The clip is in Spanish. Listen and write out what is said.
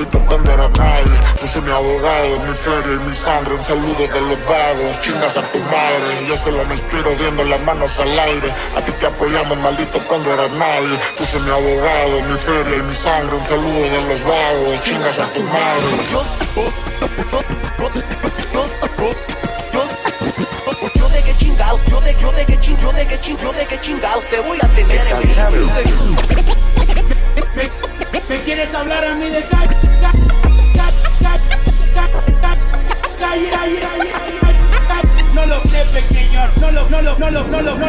maldito cuando era nadie. Puse mi abogado, mi feria y mi sangre, un saludo de los vagos. Chingas a tu madre, yo solo me inspiro viendo las manos al aire. A ti te apoyamos, maldito cuando era nadie. Puse mi abogado, mi feria y mi sangre, un saludo de los vagos. Chingas a tu madre. Yo de que chingados te voy a tener en mi. ¿Me quieres hablar a mí de calle? No lo sé, pequeño, no lo